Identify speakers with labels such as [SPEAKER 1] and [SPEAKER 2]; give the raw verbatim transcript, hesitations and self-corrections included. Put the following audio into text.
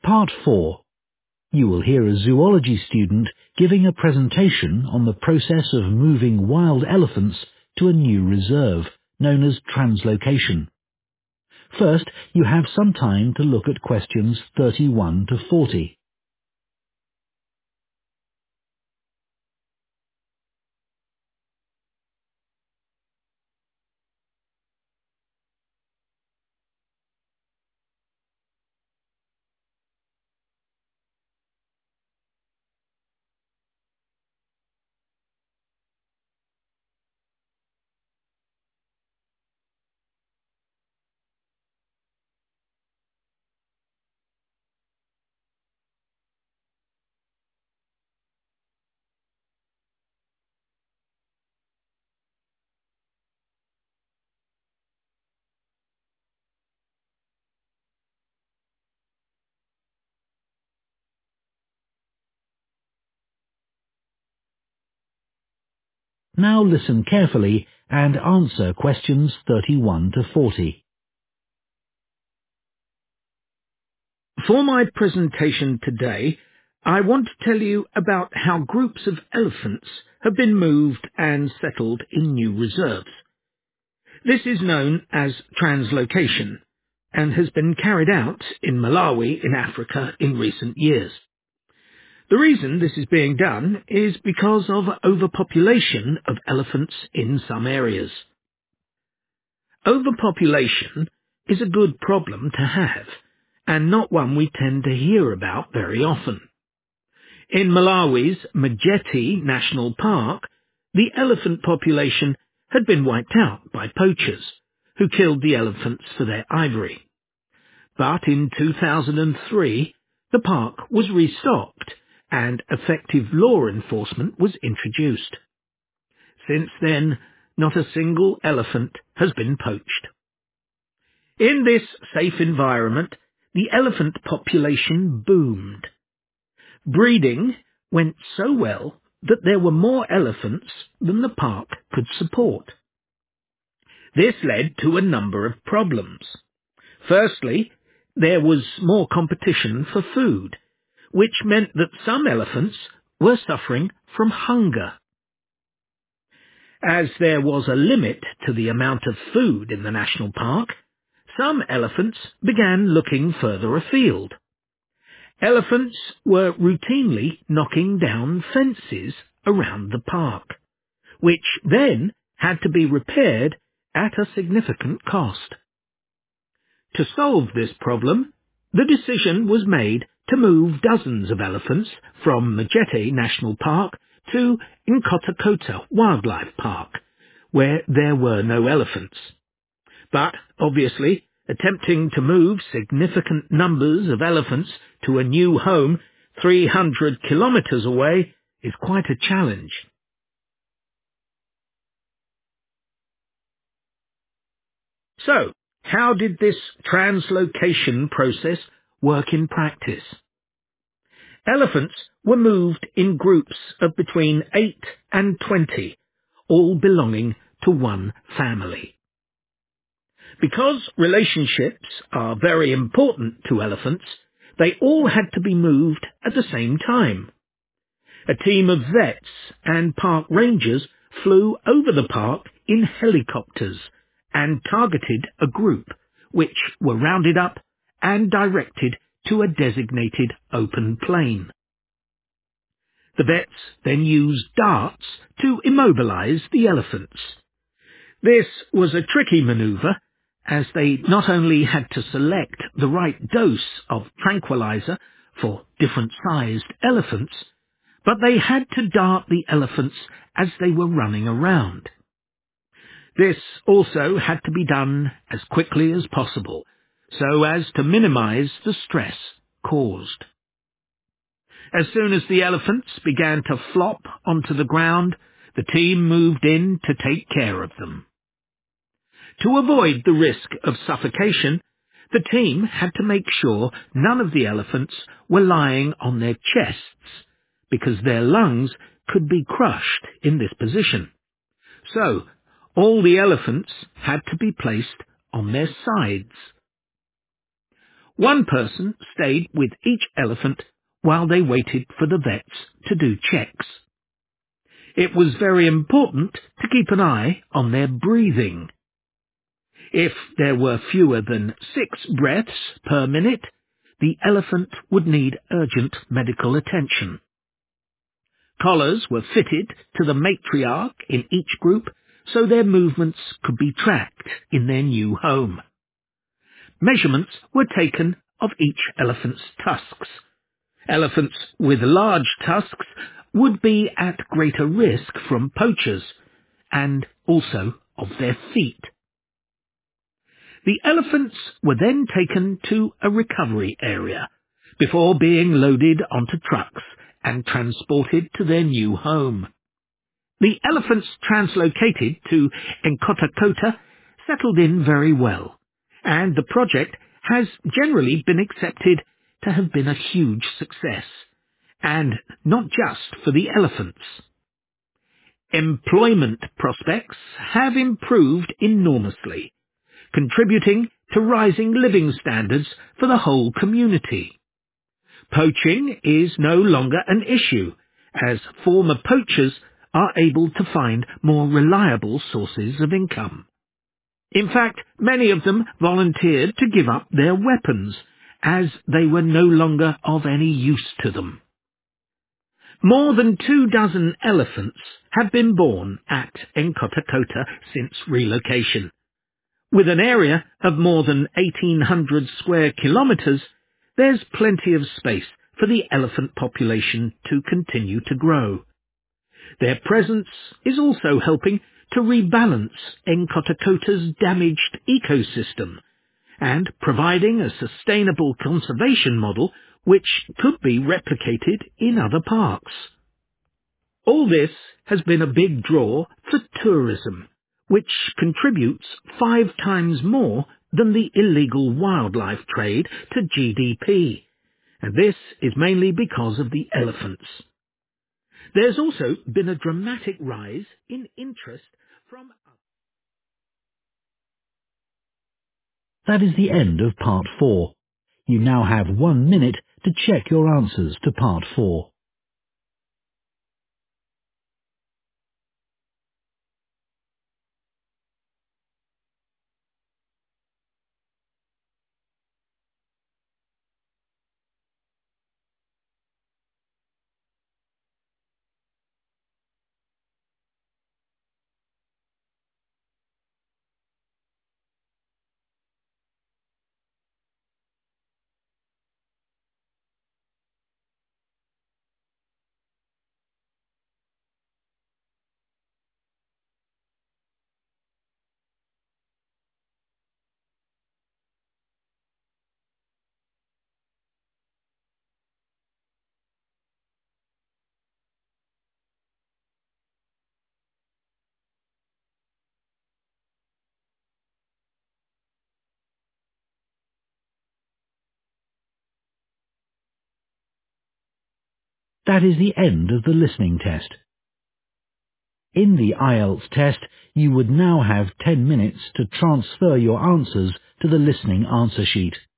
[SPEAKER 1] Part four. You will hear a zoology student giving a presentation on the process of moving wild elephants to a new reserve, known as translocation. First, you have some time to look at questions thirty-one to forty. Now listen carefully and answer questions thirty-one to forty.
[SPEAKER 2] For my presentation today, I want to tell you about how groups of elephants have been moved and settled in new reserves. This is known as translocation and has been carried out in Malawi in Africa in recent years. The reason this is being done is because of overpopulation of elephants in some areas. Overpopulation is a good problem to have, and not one we tend to hear about very often. In Malawi's Majeti National Park, the elephant population had been wiped out by poachers, who killed the elephants for their ivory. But in two thousand three, the park was restocked, and effective law enforcement was introduced. Since then, not a single elephant has been poached. In this safe environment, the elephant population boomed. Breeding went so well that there were more elephants than the park could support. This led to a number of problems. Firstly, there was more competition for food, which meant that some elephants were suffering from hunger. As there was a limit to the amount of food in the national park, some elephants began looking further afield. Elephants were routinely knocking down fences around the park, which then had to be repaired at a significant cost. To solve this problem, the decision was made to move dozens of elephants from Majeti National Park to Nkotakota Wildlife Park, where there were no elephants. But, obviously, attempting to move significant numbers of elephants to a new home three hundred kilometers away is quite a challenge. So, how did this translocation process work in practice? Elephants were moved in groups of between eight and twenty, all belonging to one family. Because relationships are very important to elephants, they all had to be moved at the same time. A team of vets and park rangers flew over the park in helicopters and targeted a group, which were rounded up and directed to a designated open plain. The vets then used darts to immobilize the elephants. This was a tricky maneuver, as they not only had to select the right dose of tranquilizer for different-sized elephants, but they had to dart the elephants as they were running around. This also had to be done as quickly as possible, so as to minimize the stress caused. As soon as the elephants began to flop onto the ground, the team moved in to take care of them. To avoid the risk of suffocation, the team had to make sure none of the elephants were lying on their chests, because their lungs could be crushed in this position. So, all the elephants had to be placed on their sides. One person stayed with each elephant while they waited for the vets to do checks. It was very important to keep an eye on their breathing. If there were fewer than six breaths per minute, the elephant would need urgent medical attention. Collars were fitted to the matriarch in each group so their movements could be tracked in their new home. Measurements were taken of each elephant's tusks. Elephants with large tusks would be at greater risk from poachers, and also of their feet. The elephants were then taken to a recovery area before being loaded onto trucks and transported to their new home. The elephants translocated to Nkhotakota settled in very well, and the project has generally been accepted to have been a huge success, and not just for the elephants. Employment prospects have improved enormously, contributing to rising living standards for the whole community. Poaching is no longer an issue, as former poachers are able to find more reliable sources of income. In fact, many of them volunteered to give up their weapons, as they were no longer of any use to them. More than two dozen elephants have been born at Nkhotakota since relocation. With an area of more than eighteen hundred square kilometres, there's plenty of space for the elephant population to continue to grow. Their presence is also helping to rebalance Nkhotakota's damaged ecosystem and providing a sustainable conservation model which could be replicated in other parks. All this has been a big draw for tourism, which contributes five times more than the illegal wildlife trade to G D P, and this is mainly because of the elephants. There's also been a dramatic rise in interest from...
[SPEAKER 1] That is the end of part four. You now have one minute to check your answers to part four. That is the end of the listening test. In the I E L T S test, you would now have ten minutes to transfer your answers to the listening answer sheet.